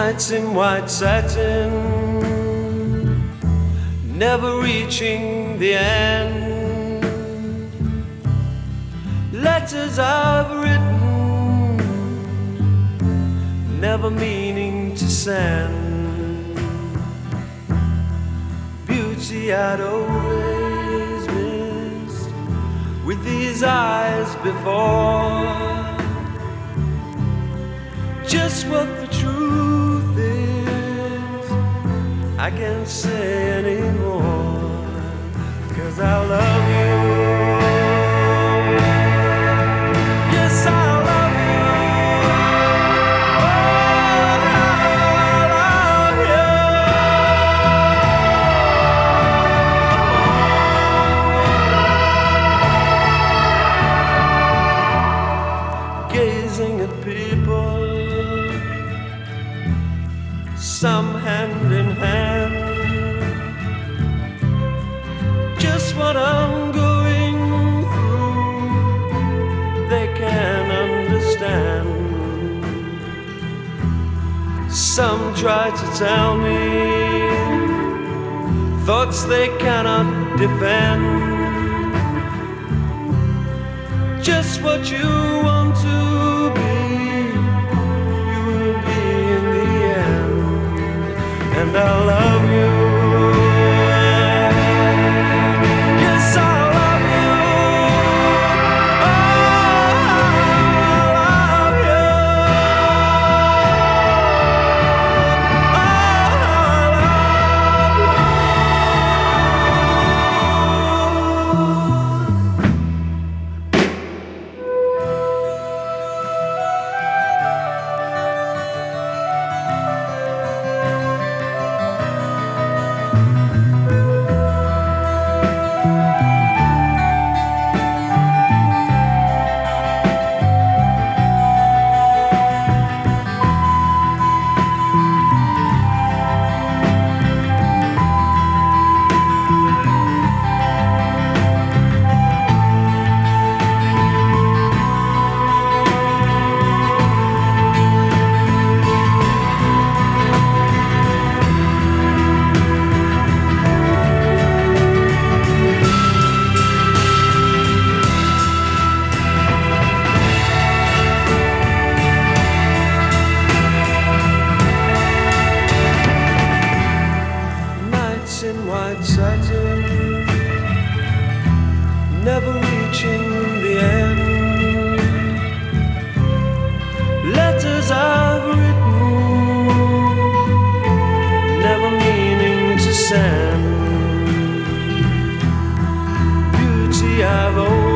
Nights in white satin, never reaching the end. Letters I've written, never meaning to send. Beauty I'd always missed with these eyes before. Just what the truth is, I can't say anymore, 'cause I love you. Yes, I love you. Oh, I love you. Gazing at people, some hand in hand, just what I'm going through, they can understand. Some try to tell me thoughts they cannot defend. Just what you want to be, you will be in the end. And I love you. Yes, I love you. Oh, I love you. Oh, in white satin, never reaching the end. Letters I've written, never meaning to send. Beauty I've